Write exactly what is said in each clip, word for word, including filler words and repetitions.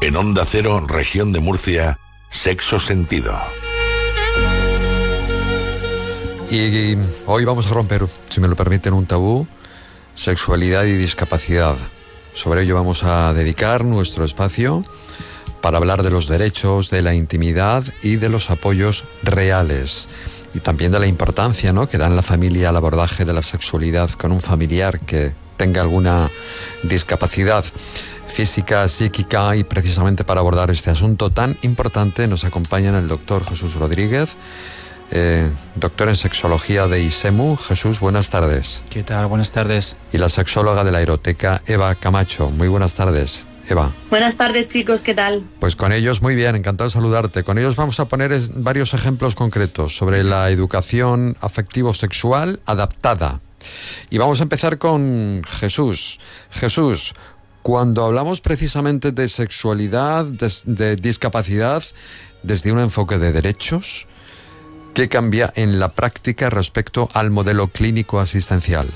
En Onda Cero, Región de Murcia, Sexo Sentido. Y, y hoy vamos a romper, si me lo permiten, un tabú: sexualidad y discapacidad. Sobre ello vamos a dedicar nuestro espacio para hablar de los derechos, de la intimidad y de los apoyos reales. Y también de la importancia, ¿no?, que da en la familia al abordaje de la sexualidad con un familiar que tenga alguna discapacidad física, psíquica. Y precisamente para abordar este asunto tan importante nos acompañan el doctor Jesús Rodríguez, eh, doctor en sexología de ISEMU. Jesús, buenas tardes. ¿Qué tal? Buenas tardes. Y la sexóloga de la Eroteca, Eva Camacho. Muy buenas tardes, Eva. Buenas tardes, chicos, ¿qué tal? Pues con ellos muy bien, encantado de saludarte. Con ellos vamos a poner es, varios ejemplos concretos sobre la educación afectivo-sexual adaptada. Y vamos a empezar con Jesús. Jesús, cuando hablamos precisamente de sexualidad, de, de discapacidad, desde un enfoque de derechos, ¿qué cambia en la práctica respecto al modelo clínico asistencial?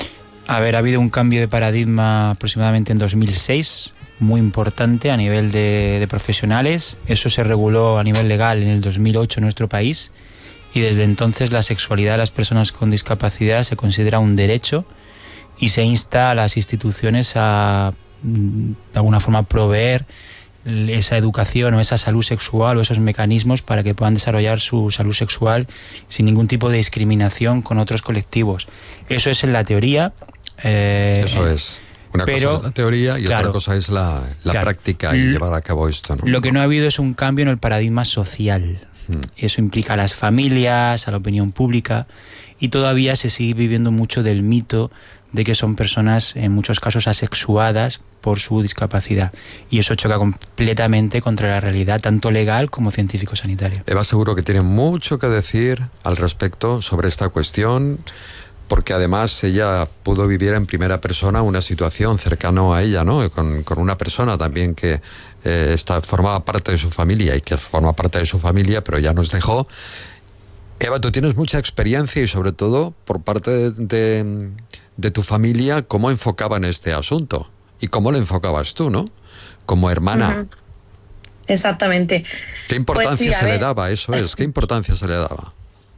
A ver, ha habido un cambio de paradigma aproximadamente en dos mil seis, muy importante a nivel de, de profesionales. Eso se reguló a nivel legal en el dos mil ocho en nuestro país, y desde entonces la sexualidad de las personas con discapacidad se considera un derecho y se insta a las instituciones a, de alguna forma, proveer esa educación o esa salud sexual o esos mecanismos para que puedan desarrollar su salud sexual sin ningún tipo de discriminación con otros colectivos. Eso es en la teoría. Eh, Eso es. Una pero, cosa es la teoría y claro, otra cosa es la, la claro, práctica y llevar a cabo esto, ¿no? Lo que no ha habido es un cambio en el paradigma social. Hmm. Eso implica a las familias, a la opinión pública, y todavía se sigue viviendo mucho del mito de que son personas, en muchos casos, asexuadas por su discapacidad. Y eso choca completamente contra la realidad, tanto legal como científico-sanitaria. Eva seguro que tiene mucho que decir al respecto sobre esta cuestión, porque además ella pudo vivir en primera persona una situación cercana a ella, ¿no? Con, con una persona también que eh, está, formaba parte de su familia y que forma parte de su familia, pero ya nos dejó. Eva, tú tienes mucha experiencia y sobre todo por parte de, de, de tu familia, ¿cómo enfocaban este asunto? ¿Y cómo lo enfocabas tú, no? Como hermana. Uh-huh. Exactamente. ¿Qué importancia pues sí, se ver. le daba? Eso es, ¿qué importancia se le daba?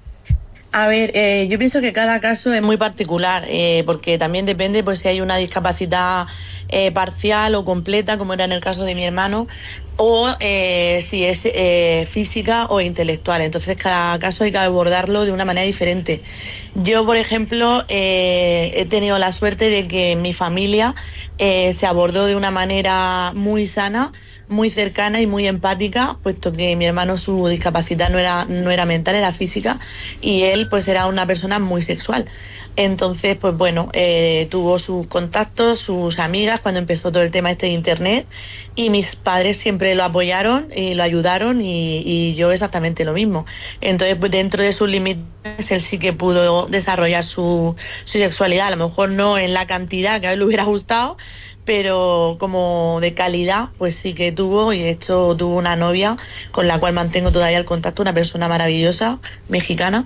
A ver, eh, yo pienso que cada caso es muy particular, eh, porque también depende pues si hay una discapacidad eh, parcial o completa, como era en el caso de mi hermano, o eh, si es eh, física o intelectual. Entonces cada caso hay que abordarlo de una manera diferente. Yo, por ejemplo, eh, he tenido la suerte de que mi familia eh, se abordó de una manera muy sana, muy cercana y muy empática, puesto que mi hermano, su discapacidad no era, no era mental, era física, y él pues era una persona muy sexual. Entonces, pues bueno, eh, tuvo sus contactos, sus amigas cuando empezó todo el tema este de internet, y mis padres siempre lo apoyaron y lo ayudaron, y, y yo exactamente lo mismo. Entonces, pues dentro de sus límites, él sí que pudo desarrollar su, su sexualidad, a lo mejor no en la cantidad que a él le hubiera gustado, pero como de calidad, pues sí que tuvo, y de hecho tuvo una novia con la cual mantengo todavía el contacto, una persona maravillosa, mexicana,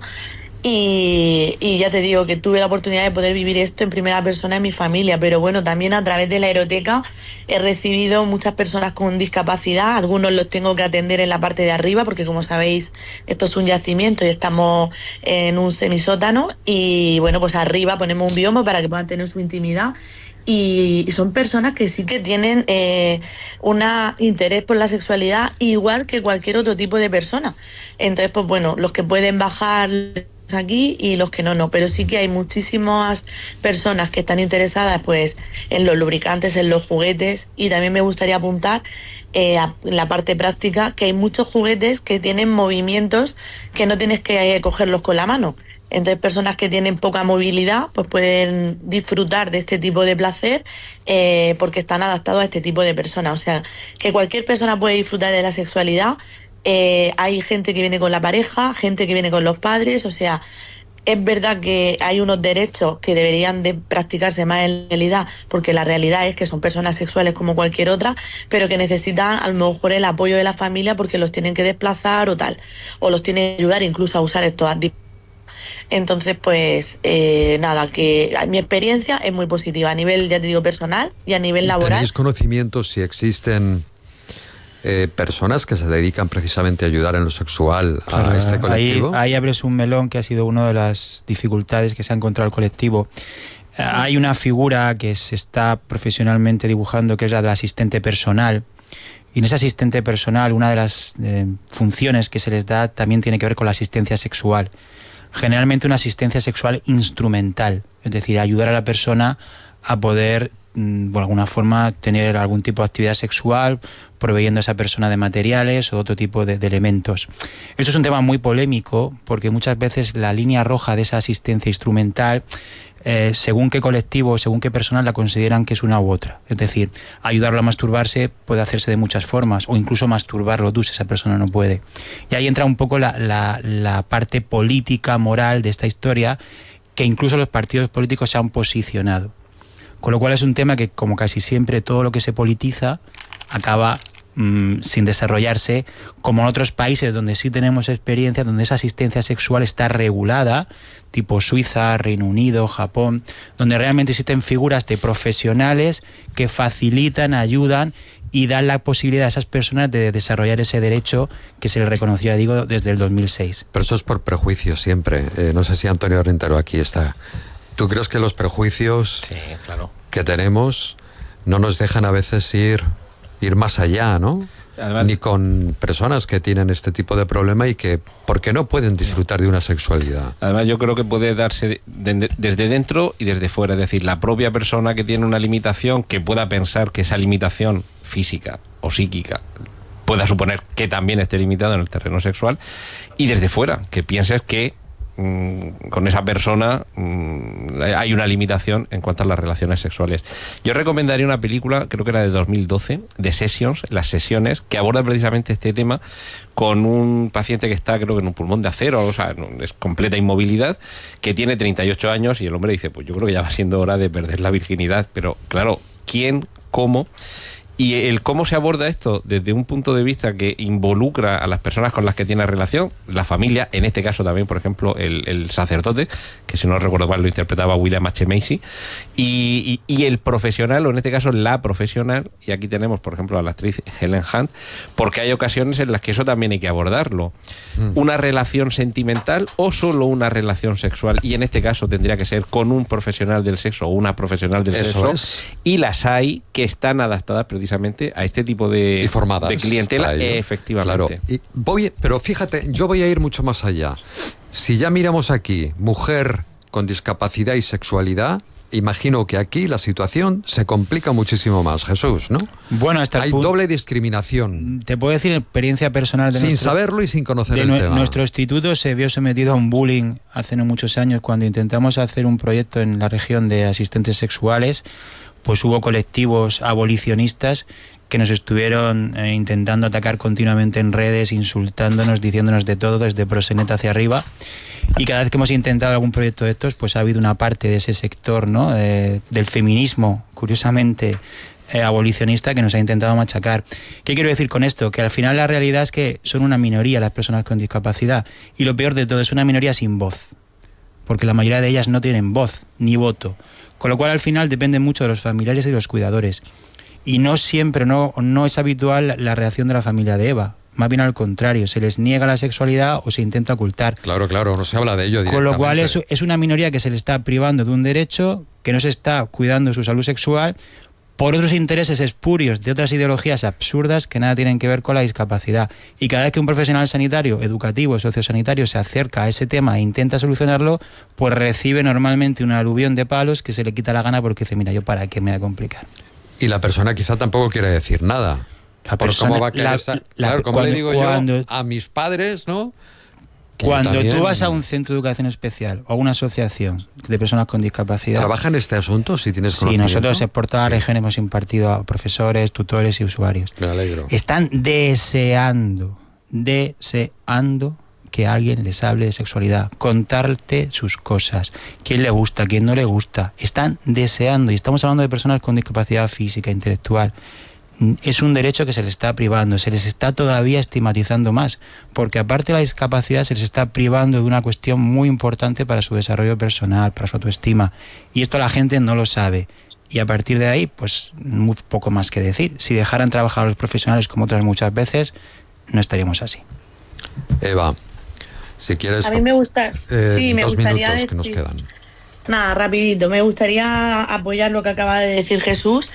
y, y ya te digo que tuve la oportunidad de poder vivir esto en primera persona en mi familia, pero bueno, también a través de la Eroteca he recibido muchas personas con discapacidad, algunos los tengo que atender en la parte de arriba, porque como sabéis, esto es un yacimiento y estamos en un semisótano, y bueno, pues arriba ponemos un bioma para que puedan tener su intimidad. Y son personas que sí que tienen eh, un interés por la sexualidad igual que cualquier otro tipo de persona. Entonces, pues bueno, los que pueden bajar aquí y los que no, no. Pero sí que hay muchísimas personas que están interesadas pues en los lubricantes, en los juguetes, y también me gustaría apuntar eh, en la parte práctica que hay muchos juguetes que tienen movimientos que no tienes que cogerlos con la mano. Entonces, personas que tienen poca movilidad pues pueden disfrutar de este tipo de placer eh, porque están adaptados a este tipo de personas. O sea, que cualquier persona puede disfrutar de la sexualidad. Eh, hay gente que viene con la pareja, gente que viene con los padres. O sea, es verdad que hay unos derechos que deberían de practicarse más en realidad, porque la realidad es que son personas sexuales como cualquier otra, pero que necesitan a lo mejor el apoyo de la familia porque los tienen que desplazar o tal, o los tienen que ayudar incluso a usar estos dispositivos. Entonces, pues eh, nada, que mi experiencia es muy positiva a nivel, ya te digo, personal y a nivel laboral. ¿Tenéis conocimiento si existen eh, personas que se dedican precisamente a ayudar en lo sexual a Claro, este colectivo. Ahí, ahí abres un melón que ha sido una de las dificultades que se ha encontrado el colectivo. Eh, hay una figura que se está profesionalmente dibujando, que es la del asistente personal. Y en ese asistente personal, una de las eh, funciones que se les da también tiene que ver con la asistencia sexual. Generalmente una asistencia sexual instrumental, es decir, ayudar a la persona a poder, de alguna forma, tener algún tipo de actividad sexual, proveyendo a esa persona de materiales o otro tipo de, de elementos. Esto es un tema muy polémico, porque muchas veces la línea roja de esa asistencia instrumental, eh, según qué colectivo, según qué personas la consideran que es una u otra. Es decir, ayudarlo a masturbarse puede hacerse de muchas formas, o incluso masturbarlo tú si esa persona no puede. Y ahí entra un poco la, la, la parte política, moral de esta historia, que incluso los partidos políticos se han posicionado. Con lo cual es un tema que, como casi siempre, todo lo que se politiza acaba mmm, sin desarrollarse, como en otros países donde sí tenemos experiencia, donde esa asistencia sexual está regulada, tipo Suiza, Reino Unido, Japón, donde realmente existen figuras de profesionales que facilitan, ayudan y dan la posibilidad a esas personas de desarrollar ese derecho que se les reconoció, ya digo, desde el dos mil seis. Pero eso es por prejuicio siempre. Eh, no sé si Antonio Rentero aquí está. ¿Tú crees que los prejuicios sí, claro. que tenemos no nos dejan a veces ir, ir más allá, ¿no? Además, ni con personas que tienen este tipo de problema y que, porque no pueden disfrutar de una sexualidad. Además, yo creo que puede darse de, de, desde dentro y desde fuera. Es decir, la propia persona que tiene una limitación, que pueda pensar que esa limitación física o psíquica pueda suponer que también esté limitado en el terreno sexual, y desde fuera, que pienses que con esa persona mmm, hay una limitación en cuanto a las relaciones sexuales. Yo recomendaría una película, creo que era de dos mil doce, de Sessions, Las Sesiones, que aborda precisamente este tema con un paciente que está, creo que en un pulmón de acero, o sea, es completa inmovilidad, que tiene treinta y ocho años, y el hombre dice, pues yo creo que ya va siendo hora de perder la virginidad. Pero claro, ¿quién? ¿Cómo? Y el cómo se aborda esto desde un punto de vista que involucra a las personas con las que tiene relación, la familia, en este caso también, por ejemplo, el, el sacerdote, que si no recuerdo mal lo interpretaba William H. Macy, y, y, y el profesional, o en este caso la profesional, y aquí tenemos, por ejemplo, a la actriz Helen Hunt, porque hay ocasiones en las que eso también hay que abordarlo. Mm. Una relación sentimental o solo una relación sexual, y en este caso tendría que ser con un profesional del sexo o una profesional del eso sexo, es. Y las hay que están adaptadas precisamente a este tipo de, y formadas de clientela, efectivamente. Claro. Y voy, pero fíjate, yo voy a ir mucho más allá. Si ya miramos aquí, mujer con discapacidad y sexualidad, imagino que aquí la situación se complica muchísimo más, Jesús, ¿no? Bueno, hasta hay punto, doble discriminación. Te puedo decir experiencia personal de sin nuestro, saberlo y sin conocer de el nu tema. Nuestro instituto se vio sometido a un bullying hace no muchos años cuando intentamos hacer un proyecto en la región de asistentes sexuales. Pues hubo colectivos abolicionistas que nos estuvieron eh, intentando atacar continuamente en redes, insultándonos, diciéndonos de todo, desde proxeneta hacia arriba. Y cada vez que hemos intentado algún proyecto de estos, pues ha habido una parte de ese sector, ¿no? Eh, del feminismo, curiosamente, eh, abolicionista, que nos ha intentado machacar. ¿Qué quiero decir con esto? Que al final la realidad es que son una minoría las personas con discapacidad. Y lo peor de todo, es una minoría sin voz. Porque la mayoría de ellas no tienen voz ni voto. Con lo cual al final depende mucho de los familiares y de los cuidadores. Y no siempre, no, no es habitual la reacción de la familia de Eva. Más bien al contrario, se les niega la sexualidad o se intenta ocultar. Claro, claro, no se habla de ello directamente. Con lo cual es, es una minoría que se le está privando de un derecho, que no se está cuidando su salud sexual, por otros intereses espurios de otras ideologías absurdas que nada tienen que ver con la discapacidad. Y cada vez que un profesional sanitario, educativo, sociosanitario se acerca a ese tema e intenta solucionarlo, pues recibe normalmente una aluvión de palos que se le quita la gana porque dice, mira, yo para qué me voy a complicar. Y la persona quizá tampoco quiere decir nada. La por persona, cómo va a querer la, esa, la, claro, como cuando, le digo cuando, yo a mis padres, ¿no? Que cuando también... tú vas a un centro de educación especial o a una asociación de personas con discapacidad... ¿Trabaja en este asunto si tienes conocimiento? Sí, nosotros por toda la sí. región hemos impartido a profesores, tutores y usuarios. Me alegro. Están deseando, deseando que alguien les hable de sexualidad, contarte sus cosas, quién le gusta, quién no le gusta. Están deseando, y estamos hablando de personas con discapacidad física, intelectual. es un derecho que se les está privando, se les está todavía estigmatizando más, porque aparte de la discapacidad se les está privando de una cuestión muy importante para su desarrollo personal, para su autoestima, y esto la gente no lo sabe. Y a partir de ahí, pues muy poco más que decir. Si dejaran trabajar a los profesionales como otras muchas veces, no estaríamos así. Eva, si quieres... A mí me gusta... eh, sí, me dos gustaría minutos que nos decir- quedan. Nada, rapidito. Me gustaría apoyar lo que acaba de decir Jesús.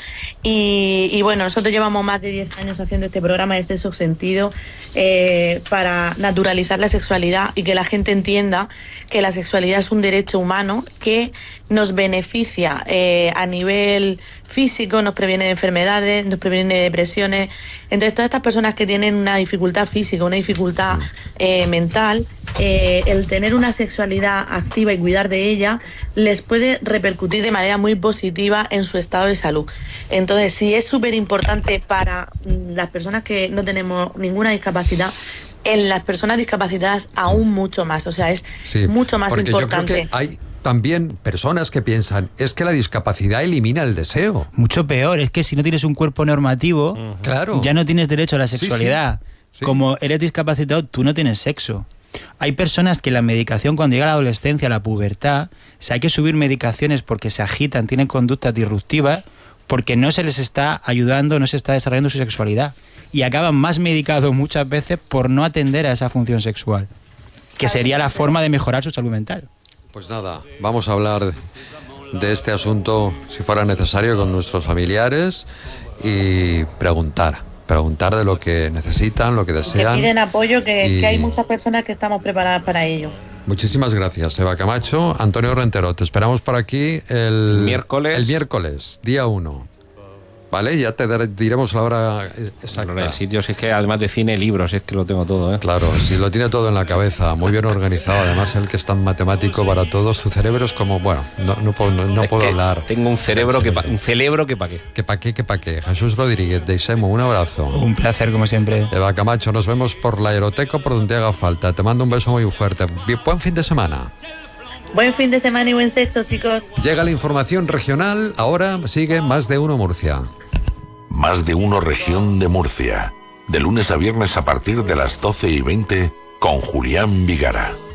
Y, y bueno, nosotros llevamos más de diez años haciendo este programa de Sexo Sentido eh, para naturalizar la sexualidad y que la gente entienda que la sexualidad es un derecho humano que nos beneficia eh, a nivel físico, nos previene de enfermedades, nos previene de depresiones. Entonces, todas estas personas que tienen una dificultad física, una dificultad eh, mental, eh, el tener una sexualidad activa y cuidar de ella les puede repercutir de manera muy positiva en su estado de salud. Entonces, sí es súper importante para mm, las personas que no tenemos ninguna discapacidad, en las personas discapacitadas aún mucho más. O sea, es Sí, mucho más porque importante. yo creo que hay también personas que piensan, es que la discapacidad elimina el deseo. Mucho peor, es que si no tienes un cuerpo normativo, Claro. ya no tienes derecho a la Sí, sí. sexualidad. Sí. Como eres discapacitado, tú no tienes sexo. Hay personas que la medicación, cuando llega la adolescencia, la pubertad, se hay que subir medicaciones porque se agitan, tienen conductas disruptivas, porque no se les está ayudando, no se está desarrollando su sexualidad. Y acaban más medicados muchas veces por no atender a esa función sexual, que sería la forma de mejorar su salud mental. Pues nada, vamos a hablar de este asunto, si fuera necesario, con nuestros familiares y preguntar, preguntar de lo que necesitan, lo que Que desean. piden apoyo, que, y- que hay muchas personas que estamos preparadas para ello. Muchísimas gracias, Eva Camacho. Antonio Rentero, te esperamos por aquí el Miércoles. el miércoles, día uno. ¿Vale? Ya te dar- diremos la hora exacta. Pero el sitio sí es que además de cine, libros, es que lo tengo todo, ¿eh? Claro, sí, lo tiene todo en la cabeza, muy bien organizado. Además, el que es tan matemático para todos, su cerebro es como, bueno, no, no puedo, no, no Es puedo que hablar. Tengo un cerebro que pa- un cerebro que pa' qué. Que pa' qué, que pa' qué. Jesús Rodríguez, de Isemo, un abrazo. Un placer, como siempre. Eva Camacho, nos vemos por la Aeroteca o por donde haga falta. Te mando un beso muy fuerte. Bien, buen fin de semana. Buen fin de semana y buen sexo, chicos. Llega la información regional, ahora sigue Más de Uno Murcia. Más de Uno Región de Murcia. De lunes a viernes a partir de las doce y veinte con Julián Vigara.